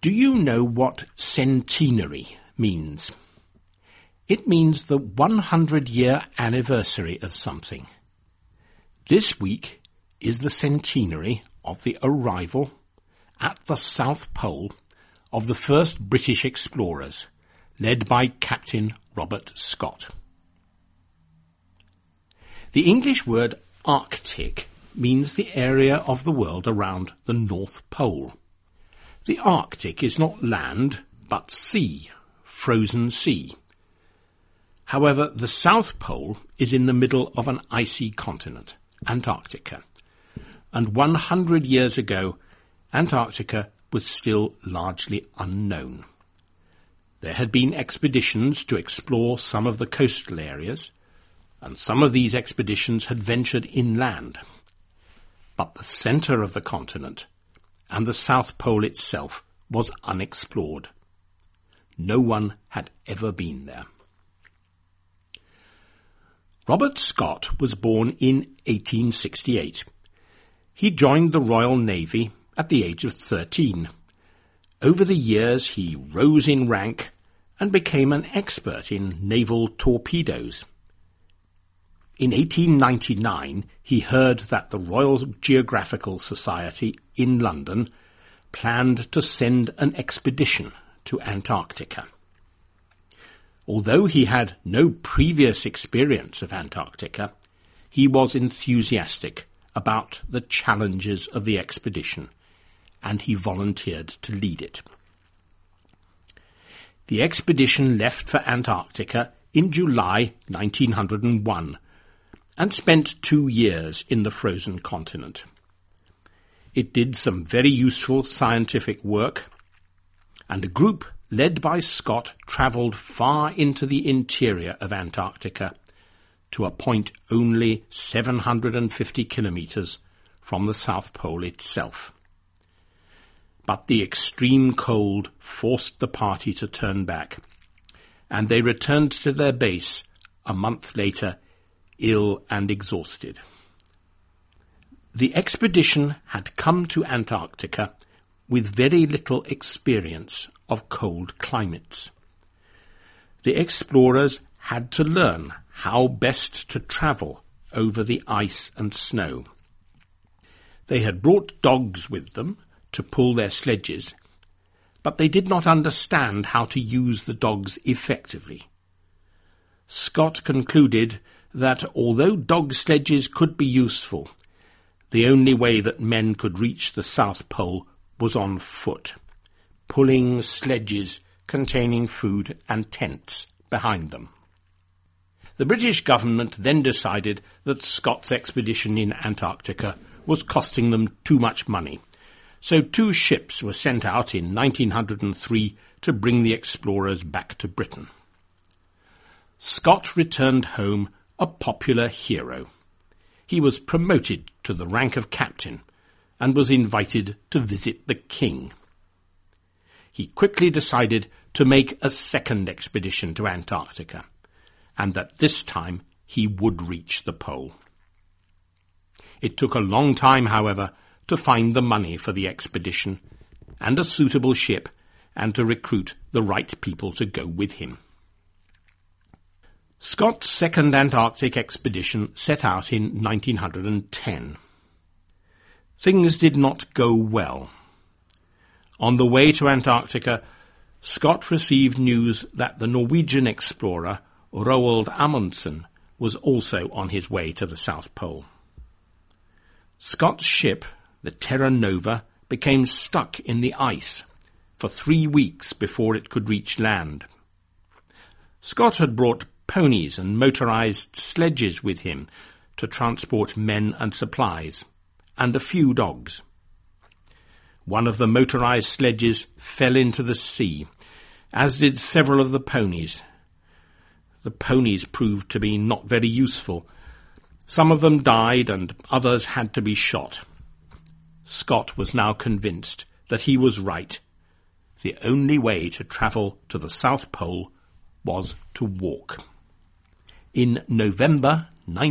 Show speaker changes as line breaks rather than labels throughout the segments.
Do you know what centenary means? It means the 100-year anniversary of something. This week is the centenary of the arrival at the South Pole of the first British explorers, led by Captain Robert Scott. The English word Arctic means the area of the world around the North Pole. The Arctic is not land, but sea, frozen sea. However, the South Pole is in the middle of an icy continent, Antarctica, and 100 years ago, Antarctica was still largely unknown. There had been expeditions to explore some of the coastal areas, and some of these expeditions had ventured inland. But the centre of the continent and the South Pole itself was unexplored. No one had ever been there. Robert Scott was born in 1868. He joined the Royal Navy at the age of 13. Over the years he rose in rank and became an expert in naval torpedoes. In 1899, he heard that the Royal Geographical Society in London planned to send an expedition to Antarctica. Although he had no previous experience of Antarctica, he was enthusiastic about the challenges of the expedition, and he volunteered to lead it. The expedition left for Antarctica in July 1901, and spent 2 years in the frozen continent. It did some very useful scientific work, and a group led by Scott travelled far into the interior of Antarctica to a point only 750 kilometres from the South Pole itself. But the extreme cold forced the party to turn back, and they returned to their base a month later, ill and exhausted. The expedition had come to Antarctica with very little experience of cold climates. The explorers had to learn how best to travel over the ice and snow. They had brought dogs with them to pull their sledges, but they did not understand how to use the dogs effectively. Scott concluded that although dog sledges could be useful, the only way that men could reach the South Pole was on foot, pulling sledges containing food and tents behind them. The British government then decided that Scott's expedition in Antarctica was costing them too much money, so 2 ships were sent out in 1903 to bring the explorers back to Britain. Scott returned home a popular hero. He was promoted to the rank of captain and was invited to visit the king. He quickly decided to make a second expedition to Antarctica, and that this time he would reach the pole. It took a long time, however, to find the money for the expedition and a suitable ship, and to recruit the right people to go with him. Scott's second Antarctic expedition set out in 1910. Things did not go well. On the way to Antarctica, Scott received news that the Norwegian explorer Roald Amundsen was also on his way to the South Pole. Scott's ship, the Terra Nova, became stuck in the ice for 3 weeks before it could reach land. Scott had brought ponies and motorized sledges with him to transport men and supplies, and a few dogs. One of the motorized sledges fell into the sea, as did several of the ponies. The ponies proved to be not very useful. Some of them died and others had to be shot. Scott was now convinced that he was right. The only way to travel to the South Pole was to walk. In November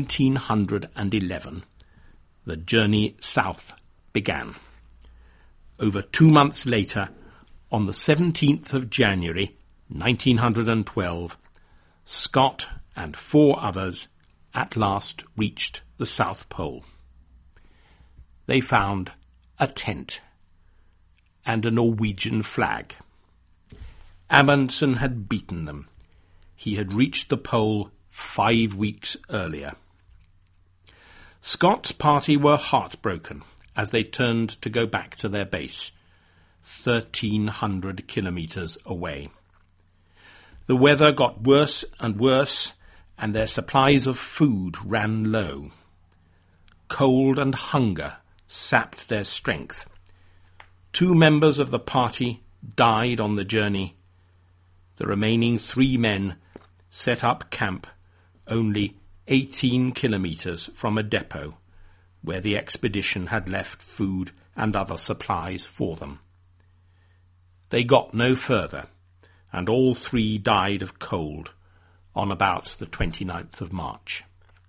1911, the journey south began. Over 2 months later, On the 17th of January, 1912, Scott and 4 others at last reached the South Pole. They found a tent and a Norwegian flag. Amundsen had beaten them. He had reached the pole 5 weeks earlier. Scott's party were heartbroken as they turned to go back to their base, 1,300 kilometres away. The weather got worse and worse, and their supplies of food ran low. Cold and hunger sapped their strength. 2 members of the party died on the journey. The remaining 3 men set up camp only 18 kilometres from a depot where the expedition had left food and other supplies for them. They got no further, and all 3 died of cold on about the 29th of March.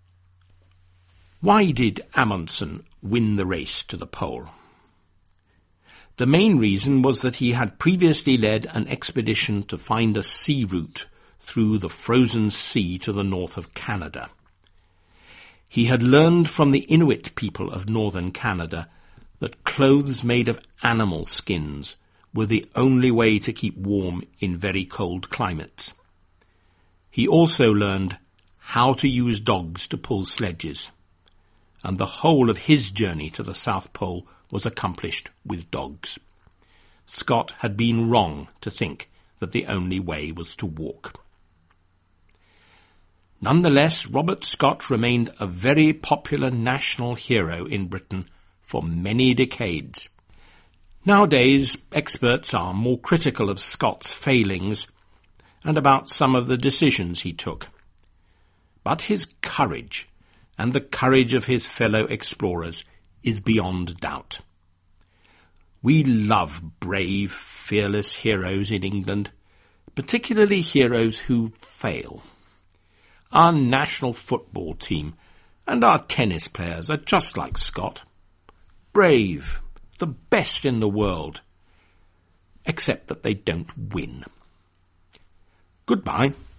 Why did Amundsen win the race to the pole? The main reason was that he had previously led an expedition to find a sea route through the frozen sea to the north of Canada. He had learned from the Inuit people of northern Canada that clothes made of animal skins were the only way to keep warm in very cold climates. He also learned how to use dogs to pull sledges, and the whole of his journey to the South Pole was accomplished with dogs. Scott had been wrong to think that the only way was to walk. Nonetheless, Robert Scott remained a very popular national hero in Britain for many decades. Nowadays, experts are more critical of Scott's failings and about some of the decisions he took. But his courage, and the courage of his fellow explorers, is beyond doubt. We love brave, fearless heroes in England, particularly heroes who fail. Our national football team and our tennis players are just like Scott. Brave, the best in the world, except that they don't win. Goodbye.